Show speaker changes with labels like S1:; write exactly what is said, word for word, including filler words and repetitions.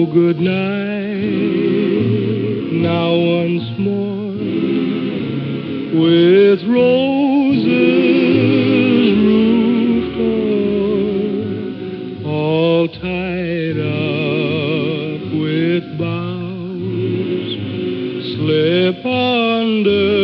S1: good night. Now once more, with roses roofed o'er, all tied up with boughs, slip under